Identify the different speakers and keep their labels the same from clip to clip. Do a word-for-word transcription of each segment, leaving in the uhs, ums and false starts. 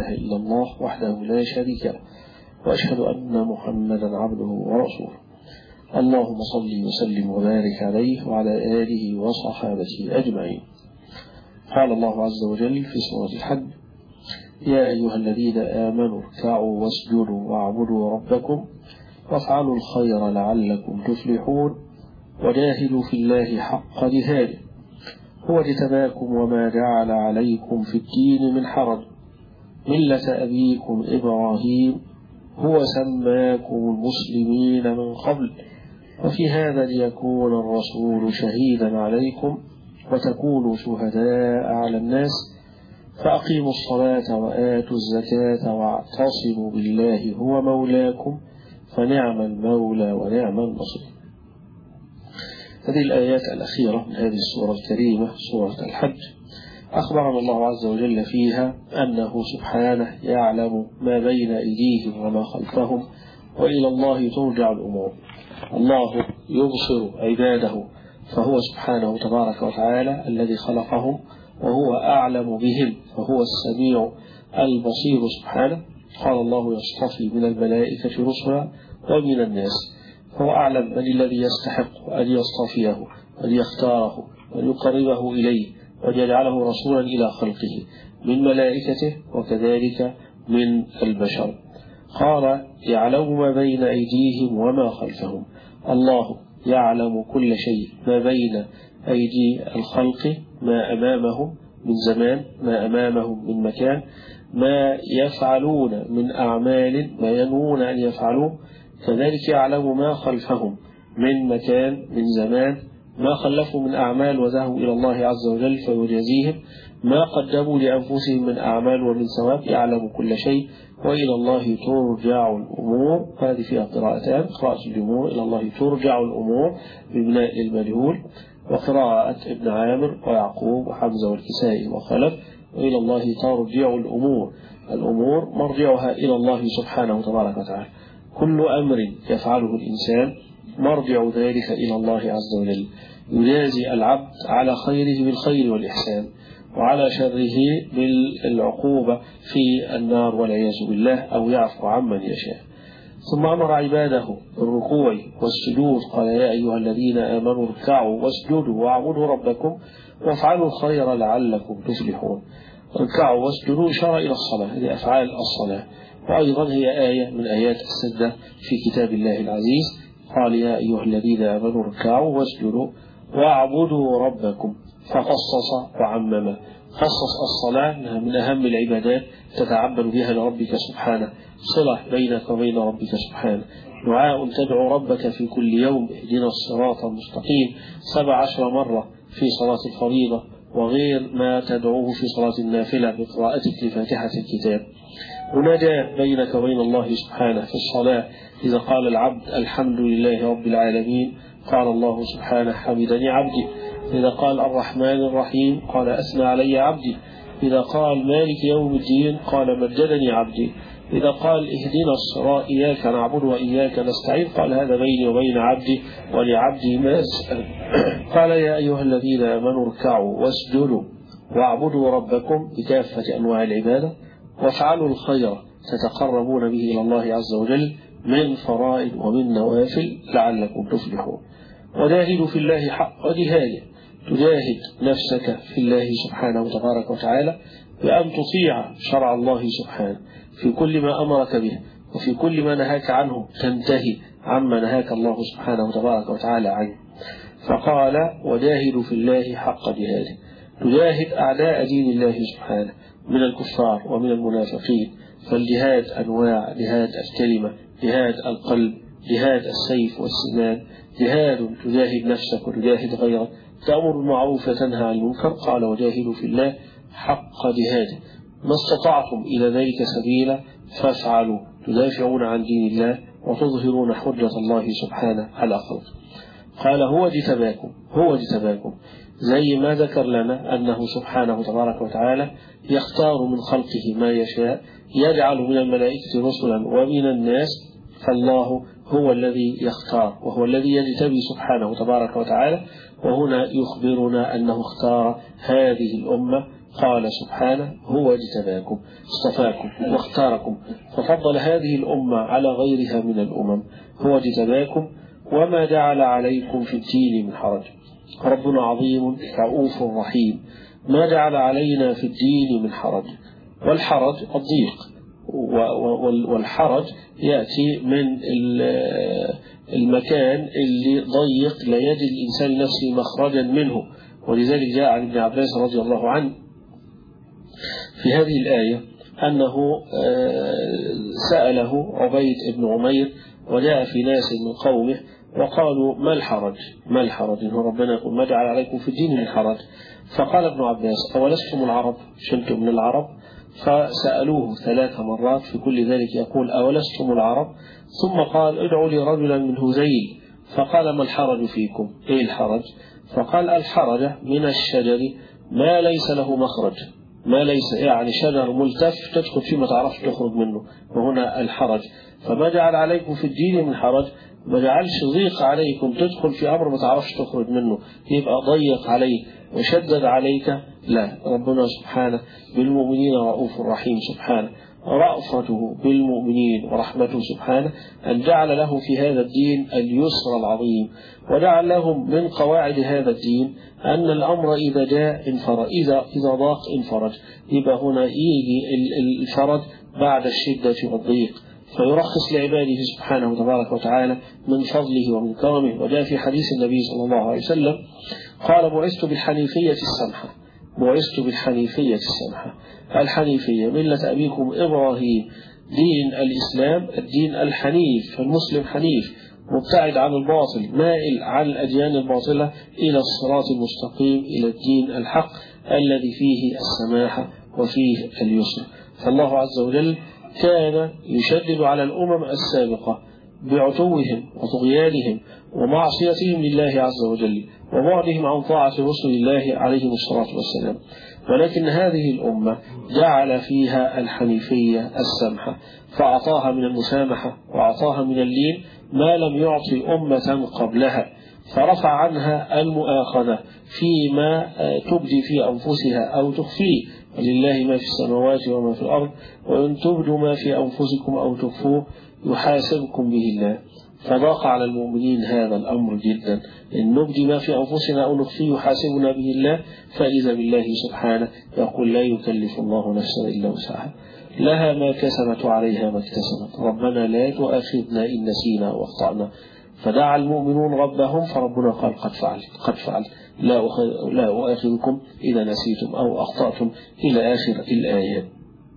Speaker 1: إله إلا الله وحده لا شريك له، وأشهد أن محمدا عبده ورسوله. اللهم صل وسلم وبارك عليه وعلى آله وصحابته أجمعين. قال الله عز وجل في سورة الحج: يا أيها الذين آمنوا اركعوا واسجدوا واعبدوا ربكم وافعلوا الخير لعلكم تفلحون وجاهدوا في الله حق جهاده هو اجتباكم وما جعل عليكم في الدين من حرج ملة أبيكم إبراهيم هو سماكم المسلمين من قبل وفي هذا ليكون الرسول شهيدا عليكم وتكونوا شهداء على الناس فأقيموا الصلاة وآتوا الزكاة واعتصموا بالله هو مولاكم فنعم المولى ونعم النصير. هذه الآيات الأخيرة من هذه السورة الكريمة سورة الحج أخبرنا الله عز وجل فيها أنه سبحانه يعلم ما بين أيديهم وما خلفهم وإلى الله ترجع الأمور. الله يبصر عباده فهو سبحانه تبارك وتعالى الذي خلقهم وهو أعلم بهم فهو السميع البصير سبحانه. قال الله يصطفي من الملائكة رسلا ومن الناس، فهو أعلم من الذي يستحق أن يصطفيه وأن يختاره وأن يقربه إليه وأن يجعله رسولا إلى خلقه من ملائكته وكذلك من البشر. قال يعلم ما بين أيديهم وما خلفهم. الله يعلم كل شيء ما بين أيدي الخلق، ما أمامهم من زمان، ما أمامهم من مكان، ما يفعلون من أعمال، ما ينوون أن يفعلوه. كذلك يعلم ما خلفهم من مكان، من زمان، ما خلفوا من أعمال وذهبوا إلى الله عز وجل فيجازيهم، ما قدموا لأنفسهم من أعمال ومن ثواب. يعلم كل شيء وإلى الله ترجع الأمور. هذه فيها قراءتان: قراءة الجمهور إلى الله ترجع الأمور ببناء المجهول، وقراءة ابن عامر ويعقوب وحمزة والكسائي وخلف وإلى الله ترجع الأمور. الأمور مرجعها إلى الله سبحانه وتبارك وتعالى. كل أمر يفعله الإنسان مرجع ذلك إلى الله عز وجل، يجازي العبد على خيره بالخير والإحسان وعلى شره بالعقوبة في النار والعياذ بالله، أو يعفو عمن يشاء. ثم أمر عباده بالركوع والسجود. قال يا أيها الذين آمنوا اركعوا واسجدوا واعبدوا ربكم وافعلوا الخير لعلكم تفلحون. اركعوا واسجدوا إشارة إلى الصلاة، هذه أفعال الصلاة، وأيضا هي آية من آيات السجدة في كتاب الله العزيز. قال يا أيها الذين آمنوا اركعوا واسجدوا واعبدوا ربكم، فخصص وعمم. خصص الصلاة من أهم العبادات تتعبد بها لربك سبحانه، صلة بينك وبين ربك سبحانه، دعاء تدعو ربك في كل يوم اهدنا الصراط المستقيم سبع عشر مرة في صلاة الفريضة، وغير ما تدعوه في صلاة النافلة بقراءتك لفاتحة الكتاب. مناجاة بينك وبين الله سبحانه في الصلاة، إذا قال العبد الحمد لله رب العالمين قال الله سبحانه حمدني عبدي. إذا قال الرحمن الرحيم قال أثنى علي عبدي. إذا قال مالك يوم الدين قال مجدني عبدي. إذا قال اهدنا الصراط إياك نعبد وإياك نستعين قال هذا بيني وبين عبدي ولعبدي ما يسأل. قال يا أيها الذين آمنوا اركعوا واسجدوا واعبدوا ربكم بكافة أنواع العبادة وافعلوا الخير تتقربون به إلى الله عز وجل من فرائض ومن نوافل لعلكم تفلحون. وجاهدوا في الله حق جهاده، تجاهد نفسك في الله سبحانه وتبارك وتعالى بأن تطيع شرع الله سبحانه في كل ما أمرك به، وفي كل ما نهاك عنه تنتهي عما نهاك الله سبحانه وتبارك وتعالى عنه. فقال وجاهدوا في الله حق جهاده، تجاهد أعداء دين الله سبحانه من الكفار ومن المنافقين. فالجهاد أنواع: جهاد الكلمة، جهاد القلب، جهاد السيف والسنان، جهاد تجاهد نفسك وتجاهد غيرك، تأمر بالمعروف وتنهى عن المنكر. قال وجاهدوا في الله حق جهاده ما استطعتم إلى ذلك سبيلا فافعلوا، تدافعون عن دين الله وتظهرون حجة الله سبحانه على خلقه. قال هو اجتباكم، هو اجتباكم، زي ما ذكر لنا أنه سبحانه تبارك وتعالى يختار من خلقه ما يشاء، يجعل من الملائكة رسلا ومن الناس، فالله هو الذي يختار وهو الذي يجتبي سبحانه تبارك وتعالى. وهنا يخبرنا أنه اختار هذه الأمة قال سبحانه هو اجتباكم اصطفاكم واختاركم ففضل هذه الأمة على غيرها من الأمم. هو اجتباكم وما جعل عليكم في الدين من حرج. ربنا عظيم رؤوف رحيم، ما جعل علينا في الدين من حرج. والحرج الضيق، والحرج يأتي من المكان اللي ضيق لا يجد الإنسان نفسه مخرجا منه. ولذلك جاء عن ابن عباس رضي الله عنه في هذه الآية أنه سأله عبيد بن عمير وجاء في ناس من قومه وقالوا ما الحرج ما الحرج إنه ربنا يقول ما جعل عليكم في الدين من حرج. فقال ابن عباس أولستم العرب شلتم من العرب؟ فسألوه ثلاث مرات في كل ذلك يقول أولستم العرب؟ ثم قال ادعوا لي رجلا من هذيل. فقال ما الحرج فيكم؟ إيه الحرج؟ فقال الحرج من الشجر ما ليس له مخرج، ما ليس يعني شجر ملتف تدخل فيه ما تعرفش تخرج منه، وهنا الحرج. فما جعل عليكم في الدين من حرج، ما جعلش ضيق عليكم تدخل في أمر ما تعرفش تخرج منه يبقى ضيق عليك وشدد عليك، لا. ربنا سبحانه بالمؤمنين رؤوف رحيم سبحانه، رأفته بالمؤمنين ورحمته سبحانه أن جعل له في هذا الدين اليسر العظيم، وجعل لهم من قواعد هذا الدين أن الأمر إذا جاء انفرج، إذا إذا ضاق انفرج. يبقى هنا يجي الفرج بعد الشدة والضيق، فيرخص لعباده سبحانه وتبارك وتعالى من فضله ومن كرمه. وجاء في حديث النبي صلى الله عليه وسلم قال بعثت بالحنيفية السمحة، بعثت بالحنيفية السمحة. الحنيفية ملة أبيكم إبراهيم، دين الإسلام الدين الحنيف، فالمسلم حنيف مبتعد عن الباطل مائل عن الأديان الباطلة إلى الصراط المستقيم، إلى الدين الحق الذي فيه السماحة وفيه اليسر. فالله عز وجل كان يشدد على الأمم السابقة بعتوهم وطغيانهم ومعصيتهم لله عز وجل وبعدهم عن طاعة رسل الله عليهم الصلاة والسلام، ولكن هذه الأمة جعل فيها الحنيفية السمحة، فأعطاها من المسامحة وأعطاها من اللين ما لم يعطي أمة قبلها، فرفع عنها المؤاخذة فيما تبدي في أنفسها أو تخفيه، ولله ما في السماوات وما في الأرض وإن تبدوا ما في أنفسكم أو تخفوه يحاسبكم به الله. فضاق على المؤمنين هذا الأمر جدا، إن نبدي ما في أنفسنا أو نخفيه يحاسبنا به الله، فإذا بالله سبحانه يقول لا يكلف الله نفسا إلا وسعها، لها ما كسبت وعليها ما اكتسبت، ربنا لا تؤاخذنا إن نسينا واخطأنا. فدعا المؤمنون ربهم فربنا قال قد فعلت قد فعلت لا لا أؤاخذكم إذا نسيتم أو أخطأتم إلى آخر الآيات.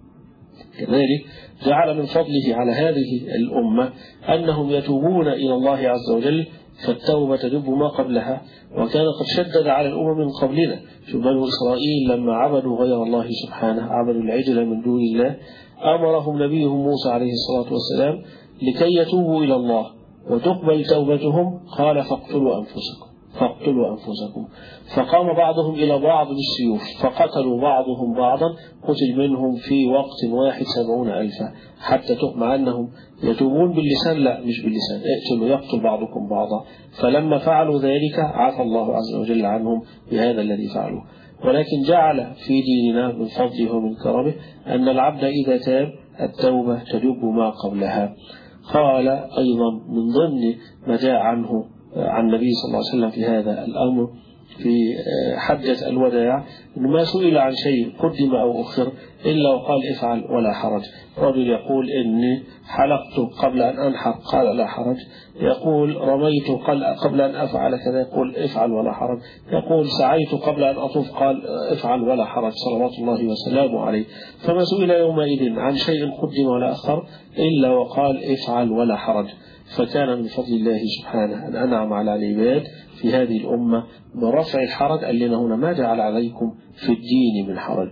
Speaker 1: كذلك جعل من فضله على هذه الأمة أنهم يتوبون إلى الله عز وجل، فالتوبة تجب ما قبلها، وكان قد شدد على الأمم من قبلنا. شو بنو إسرائيل لما عبدوا غير الله سبحانه، عبدوا العجل من دون الله، أمرهم نبيهم موسى عليه الصلاة والسلام لكي يتوبوا إلى الله وتقبل توبتهم، قال فاقتلوا أنفسكم فاقتلوا أنفسكم. فقام بعضهم إلى بعض بالسيوف فقتلوا بعضهم بعضا، قتل منهم في وقت واحد سبعون ألفا، حتى تقمع أنهم يتوبون باللسان، لا مش باللسان، اقتلوا يقتل بعضكم بعضا. فلما فعلوا ذلك عفى الله عز وجل عنهم بهذا الذي فعلوه. ولكن جعل في ديننا من فضله ومن كرمه أن العبد إذا تاب التوبة تجب ما قبلها. قال أيضا من ضمن ما جاء عنه عن النبي صلى الله عليه وسلم في هذا الأمر في حجة الوداع إنه ما سئل عن شيء قدم أو أخر إلا وقال افعل ولا حرج. رجل يقول إني حلقت قبل أن أنحر قال لا حرج، يقول رميت قبل أن أفعل كذا يقول افعل ولا حرج، يقول سعيت قبل أن أطوف قال افعل ولا حرج صلوات الله وسلامه عليه. فما سئل يومئذ عن شيء قدم ولا أخر إلا وقال افعل ولا حرج. فكان من فضل الله سبحانه أن أنعم على العباد في هذه الأمة برفع الحرج، قال لنا هنا ما جعل عليكم في الدين من حرج.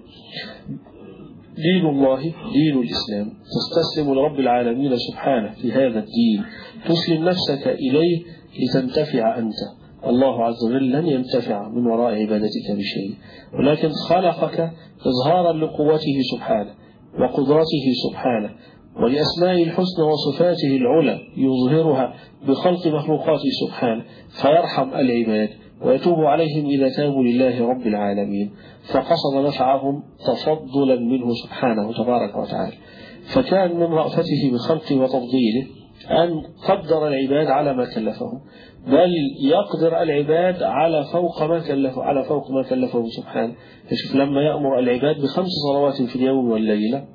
Speaker 1: دين الله دين الإسلام، تستسلم لرب العالمين سبحانه في هذا الدين، تسلم نفسك إليه لتنتفع أنت. الله عز وجل لن ينتفع من وراء عبادتك بشيء، ولكن خلقك إظهارا لقوته سبحانه وقدرته سبحانه ولأسماء الحسنى وصفاته العلى، يظهرها بخلق مخلوقاته سبحانه فيرحم العباد ويتوب عليهم إذا تابوا لله رب العالمين، فقصد نفعهم تفضلا منه سبحانه تبارك وتعالى. فكان من رأفته بخلقه وتفضيله أن قدر العباد على ما كلفهم، بل يقدر العباد على فوق ما كلفه على فوق ما كلفه سبحانه. فشوف لما يأمر العباد بخمس صلوات في اليوم والليلة،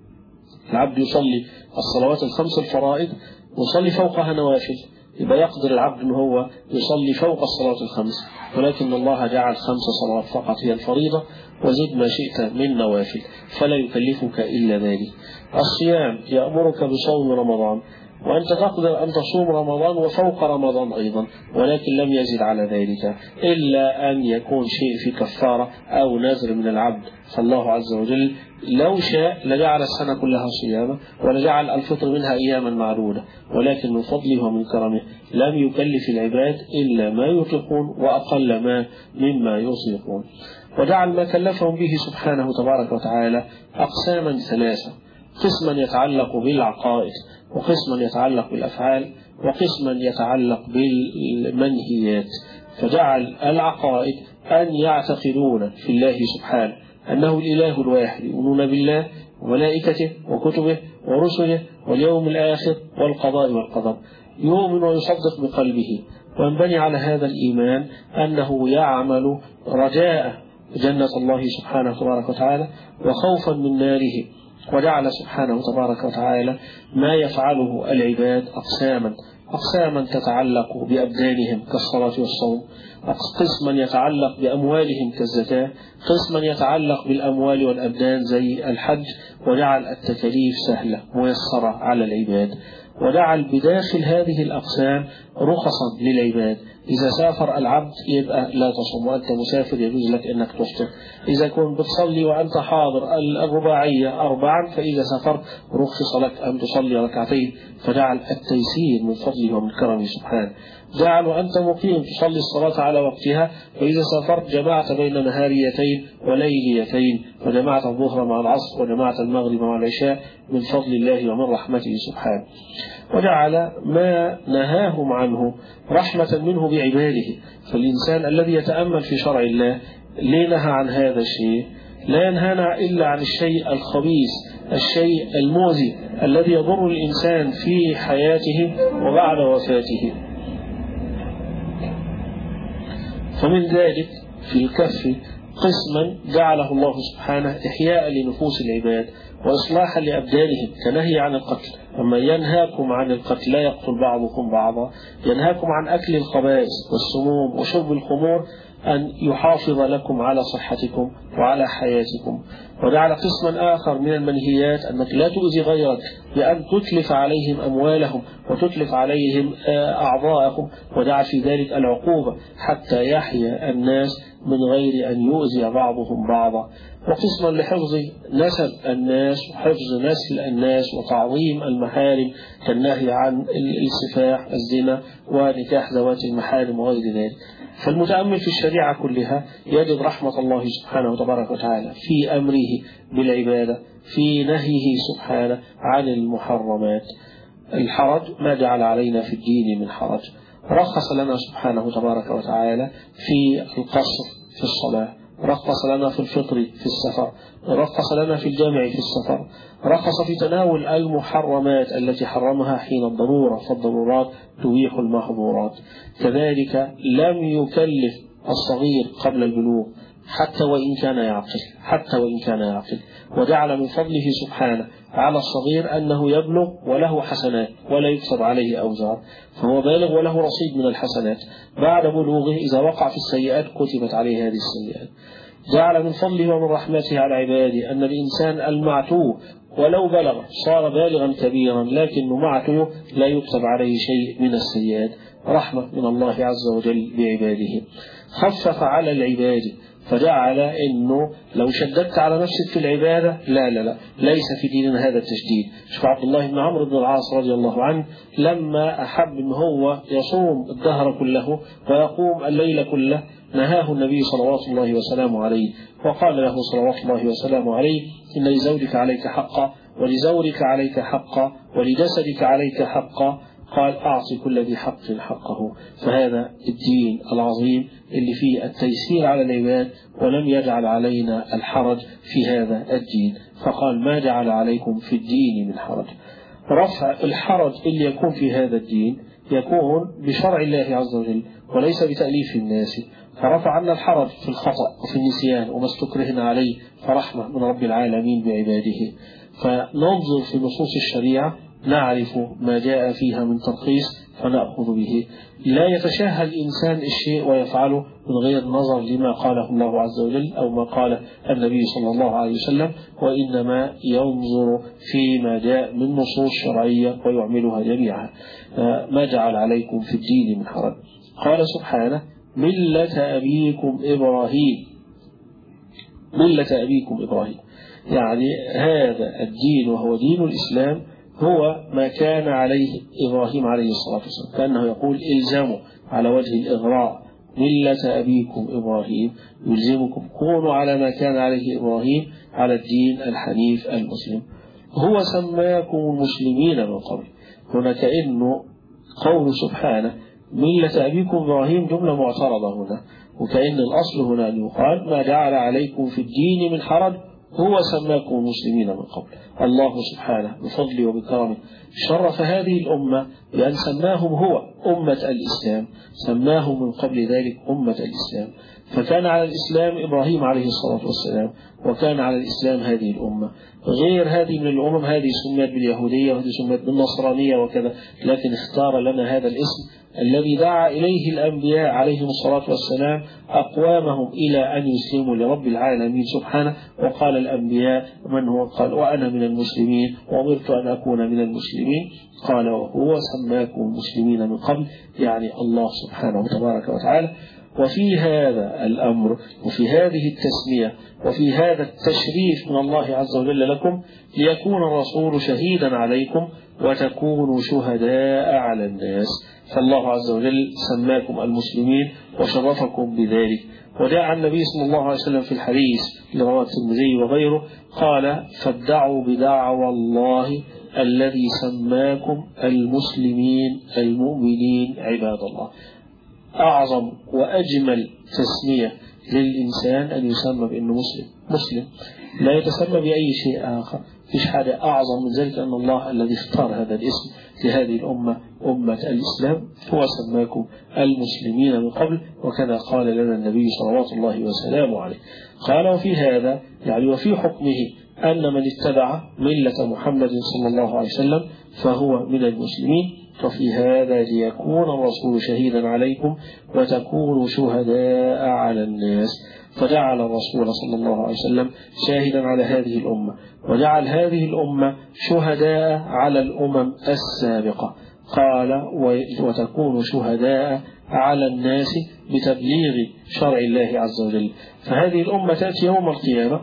Speaker 1: العبد يصلي الصلوات الخمس الفرائض ويصلي فوقها نوافل، يبقى يقدر العبد أنه هو يصلي فوق الصلوات الخمس، ولكن الله جعل خمس صلوات فقط هي الفريضة، وزد ما شئت من نوافل، فلا يكلفك إلا ذلك. الصيام يأمرك بصوم رمضان، وأنت تقدر أن تصوم رمضان وفوق رمضان أيضا، ولكن لم يزد على ذلك إلا أن يكون شيء في كفارة أو نذر من العبد. فالله عز وجل لو شاء لجعل السنة كلها صياما ولجعل الفطر منها أياما معدودة، ولكن من فضله ومن كرمه لم يكلف العباد إلا ما يطيقون وأقل ما مما يطيقون. وجعل ما كلفهم به سبحانه تبارك وتعالى أقساما ثلاثة: قسما يتعلق بالعقائد، وقسما يتعلق بالأفعال، وقسما يتعلق بالمنهيات. فجعل العقائد أن يعتقدون في الله سبحانه أنه الإله الواحد، يؤمنون بالله وملائكته وكتبه ورسله واليوم الآخر والقضاء والقدر، يؤمن ويصدق بقلبه، وينبني على هذا الإيمان أنه يعمل رجاء جنة الله سبحانه تبارك وتعالى وخوفا من ناره. وجعل سبحانه تبارك وتعالى ما يفعله العباد أقساما أقساما تتعلق بأبدانهم كالصلاة والصوم، قسما يتعلق بأموالهم كالزكاة، قسما يتعلق بالأموال والأبدان زي الحج، وجعل التكاليف سهلة ميسرة على العباد. وجعل بداخل هذه الأقسام رخصا للعباد، إذا سافر العبد يبقى لا تصوم وأنت مسافر يجوز لك أنك تفطر، إذا كنت بتصلي وأنت حاضر الرباعية أربعا فإذا سافرت رخص لك أن تصلي ركعتين. فجعل التيسير من فضله ومن كرمه سبحانه. جعل وأنت مقيم تصلي الصلاة على وقتها، فإذا سافرت جمعت بين نهاريتين وليليتين، وجمعت الظهر مع العصر وجمعت المغرب مع العشاء من فضل الله ومن رحمته سبحانه. وجعل ما نهاهم عنه رحمة منه بعباده. فالإنسان الذي يتأمل في شرع الله ليه نهى عن هذا الشيء؟ لا ينهانا إلا عن الشيء الخبيث، الشيء المؤذي الذي يضر الإنسان في حياته وبعد وفاته. فمن ذلك في الكف قسما جعله الله سبحانه إحياء لنفوس العباد وإصلاحا لأبدانهم كنهي عن القتل. أما ينهاكم عن القتل لا يقتل بعضكم بعضا، ينهاكم عن أكل الخبائث والسموم وشرب الخمور أن يحافظ لكم على صحتكم وعلى حياتكم. وجعل قسما آخر من المنهيات أنك لا تؤذي غيرك بأن تتلف عليهم أموالهم وتتلف عليهم أعضاءهم، وجعل في ذلك العقوبة حتى يحيا الناس من غير أن يؤذي بعضهم بعضا. وقسما لحفظ نسب الناس وحفظ نسل الناس وتعظيم المحارم كالنهي عن السفاح الزنا ونكاح ذوات المحارم وغير ذلك. فالمتأمل في الشريعة كلها يجد رحمة الله سبحانه وتبارك وتعالى في أمره بالعبادة، في نهيه سبحانه عن المحرمات. الحرج ما جعل علينا في الدين من حرج. رخص لنا سبحانه تبارك وتعالى في القصر في الصلاة، رخص لنا في الفطر في السفر، رخص لنا في الجامع في السفر، رخص في تناول المحرمات التي حرمها حين الضرورة، فالضرورات تبيح المحظورات. كذلك لم يكلف الصغير قبل البلوغ حتى وإن كان يعقل حتى وإن كان يعقل وجعل من فضله سبحانه على الصغير أنه يبلغ وله حسنات ولا يكتب عليه أوزار، فهو بالغ وله رصيد من الحسنات. بعد بلوغه إذا وقع في السيئات كتبت عليه هذه السيئات. جعل من فضله ومن رحمته على عباده أن الإنسان المعتوه ولو بلغ صار بالغا كبيرا لكنه معتوه لا يكتب عليه شيء من السيئات، رحمة من الله عز وجل بعباده. خفف على العباد فجعل إنه لو شددت على نفسك في العبادة لا لا لا ليس في ديننا هذا التشديد. شوف عبد الله بن عمرو بن العاص رضي الله عنه لما أحب إن هو يصوم الدهر كله ويقوم الليل كله نهاه النبي صلوات الله وسلامه عليه، وقال له صلوات الله وسلامه عليه: إن لزوجك عليك حقا ولزورك عليك حقا ولجسدك عليك حقا، قال أعطي كل ذي حق حقه. فهذا الدين العظيم اللي فيه التيسير على العباد، ولم يجعل علينا الحرج في هذا الدين، فقال ما جعل عليكم في الدين من حرج. رفع الحرج اللي يكون في هذا الدين يكون بشرع الله عز وجل وليس بتأليف الناس، فرفع عنا الحرج في الخطأ وفي النسيان وما استكرهنا عليه، فرحمة من رب العالمين بعباده. فننظر في نصوص الشريعة نعرف ما جاء فيها من ترخيص فنأخذ به. لا يتشاهى الإنسان الشيء ويفعله من غير نظر لما قاله الله عز وجل أو ما قال النبي صلى الله عليه وسلم، وإنما ينظر فيما جاء من نصوص شرعية ويعملها جميعا. ما جعل عليكم في الدين من حرج. قال سبحانه ملة أبيكم إبراهيم. ملة أبيكم إبراهيم يعني هذا الدين وهو دين الإسلام هو ما كان عليه إبراهيم عليه الصلاة والسلام، كأنه يقول إلزموا على وجه الإغراء ملة أبيكم إبراهيم، يلزمكم كونوا على ما كان عليه إبراهيم على الدين الحنيف المسلم. هو سماكم المسلمين من قبل. هنا كأنه قول سبحانه ملة أبيكم إبراهيم جملة معترضة هنا، وكأن الأصل هنا أن يقال ما جعل عليكم في الدين من حرج، هو سماكم المسلمين من قبل. الله سبحانه بفضله وبكرمه شرف هذه الأمة بأن سماهم هو أمة الإسلام، سماهم من قبل ذلك أمة الإسلام. فكان على الإسلام إبراهيم عليه الصلاة والسلام، وكان على الإسلام هذه الأمة. غير هذه من الأمم، هذه سميت باليهودية وهذه سميت بالنصرانية وكذا، لكن اختار لنا هذا الاسم الذي دعا إليه الأنبياء عليهم الصلاة والسلام أقوامهم إلى أن يسلموا لرب العالمين سبحانه. وقال الأنبياء من هو؟ قال وأنا من المسلمين وأمرت أن أكون من المسلمين. قال وهو سماكم المسلمين من قبل، يعني الله سبحانه تبارك وتعالى. وفي هذا الأمر وفي هذه التسمية وفي هذا التشريف من الله عز وجل لكم ليكون الرسول شهيدا عليكم وتكونوا شهداء على الناس. فالله عز وجل سماكم المسلمين وشرفكم بذلك. وجاء النبي صلى الله عليه وسلم في الحديث لرواه الترمذي وغيره قال فادعوا بدعوى الله الذي سماكم المسلمين المؤمنين عباد الله. أعظم وأجمل تسمية للإنسان أن يسمى بأنه مسلم، مسلم لا يتسمى بأي شيء آخر. فيش حاجة أعظم من ذلك أن الله الذي اختار هذا الاسم لهذه الأمة أمة الإسلام هو سماكم المسلمين من قبل، وكذا قال لنا النبي صلوات الله وسلامه عليه. قال وفي هذا يعني وفي حكمه أن من اتبع ملة محمد صلى الله عليه وسلم فهو من المسلمين. وفي هذا ليكون الرسول شهيدا عليكم وتكونوا شهداء على الناس. فجعل الرسول صلى الله عليه وسلم شاهدا على هذه الأمة، وجعل هذه الأمة شهداء على الأمم السابقة. قال وتكونوا شهداء على الناس بتبليغ شرع الله عز وجل. فهذه الأمة تأتي يوم القيامة،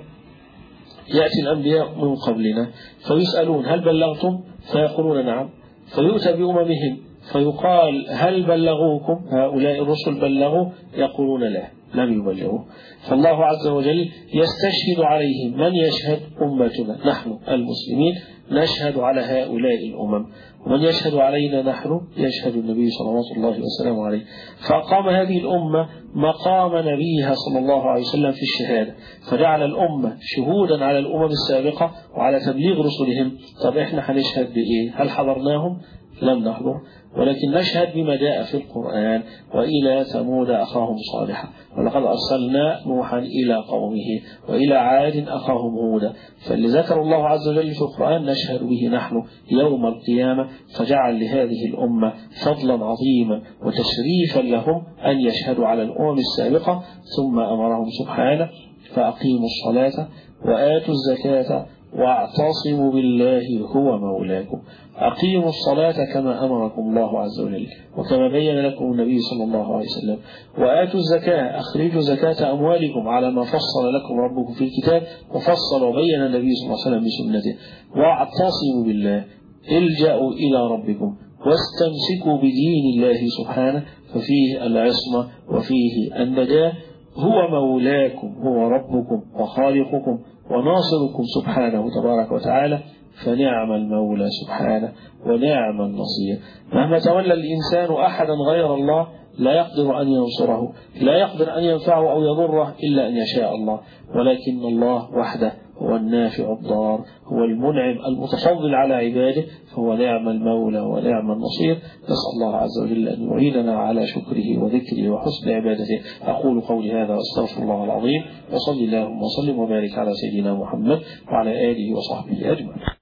Speaker 1: يأتي الأنبياء من قبلنا فيسألون هل بلغتم؟ فيقولون نعم. فيؤتى بأممهم فيقال هل بلغوكم؟ هؤلاء الرسل بلغوا؟ يقولون لا، لم يبلغوا. فالله عز وجل يستشهد عليهم. من يشهد؟ أمتنا نحن المسلمين نشهد على هؤلاء الأمم. ومن يشهد علينا نحن؟ يشهد النبي صلى الله عليه وسلم عليه. فأقام هذه الأمة مقام نبيها صلى الله عليه وسلم في الشهادة، فجعل الأمة شهودا على الأمم السابقة وعلى تبليغ رسلهم. طب إحنا هنشهد بإيه؟ هل حضرناهم؟ لم نحضر، ولكن نشهد بما جاء في القرآن. وإلى ثمود أخاهم صالحا ولقد أرسلنا نوحا إلى قومه وإلى عاد أخاهم هودا. فاللي ذكر الله عز وجل في القرآن نشهد به نحن يوم القيامة. فجعل لهذه الأمة فضلا عظيما وتشريفا لهم أن يشهدوا على الأمم السابقة. ثم أمرهم سبحانه فأقيموا الصلاة وآتوا الزكاة واعتصموا بالله هو مولاكم. أقيموا الصلاة كما أمركم الله عز وجل وكما بين لكم النبي صلى الله عليه وسلم. وآتوا الزكاة، أخرجوا زكاة أموالكم على ما فصل لكم ربكم في الكتاب، وفصل وبين النبي صلى الله عليه وسلم بسنته. واعتصموا بالله، الجأوا إلى ربكم واستمسكوا بدين الله سبحانه، ففيه العصمة وفيه النجاة. هو مولاكم، هو ربكم وخالقكم وناصركم سبحانه تبارك وتعالى. فنعم المولى سبحانه ونعم النصير. مهما تولى الإنسان أحدا غير الله لا يقدر أن ينصره، لا يقدر أن ينفعه أو يضره إلا أن يشاء الله، ولكن الله وحده هو النافع الضار، هو المنعم المتفضل على عباده، فهو نعم المولى ونعم النصير. نسأل الله عز وجل أن يعيننا على شكره وذكره وحسن عبادته. أقول قولي هذا واستغفر الله العظيم، وصلي اللهم وسلم وبارك على سيدنا محمد وعلى آله وصحبه أجمعين.